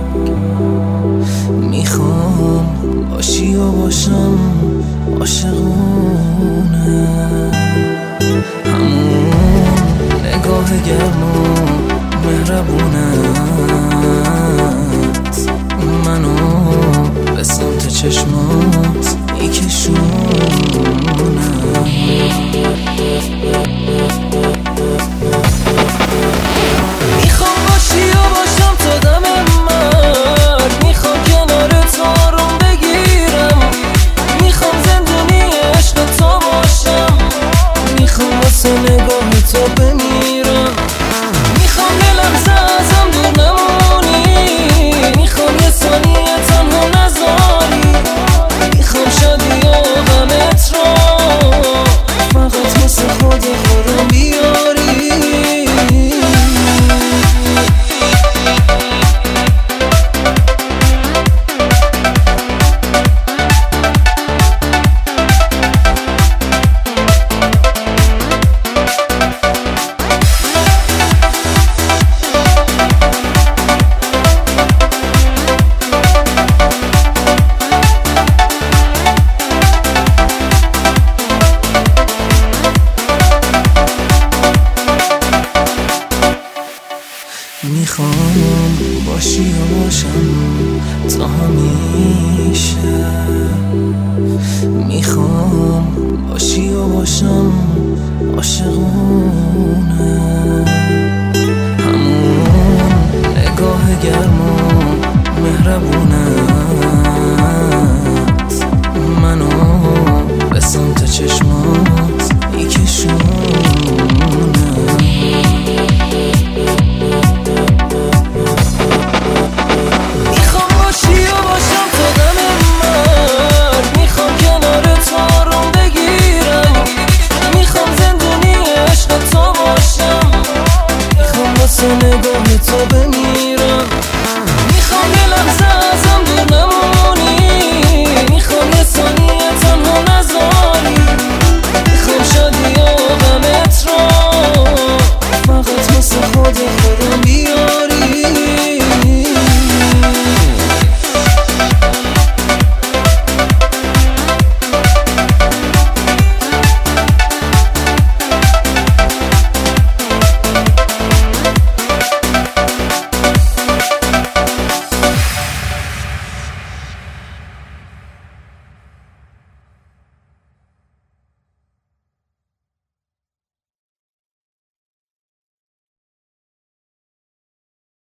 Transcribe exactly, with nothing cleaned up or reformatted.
میخوام باشی و باشم عاشقونه، همون نگاه گرم و مهربونت منو به سمت چشمات میکشونه. میخوام باشی و باشم تا دم مرگ، میخوام کنار تو آروم بگیرم، میخوام زندونی عشق تو باشم، میخوام واسه نگاه تو بمیرم، میخوام یه لحظه ازم دور نمونی، میخوام یه ثانیه تنها نذاری، میخوام شادی و غمت رو فقط واسه خود خودم بیاری. میخوام باشی و باشم تا همیشه، میخوام باشی و باشم عاشقونه، همون نگاه گرم و مهربونت منو به سمت چشمات میکشونه. نگاه تو بمیرم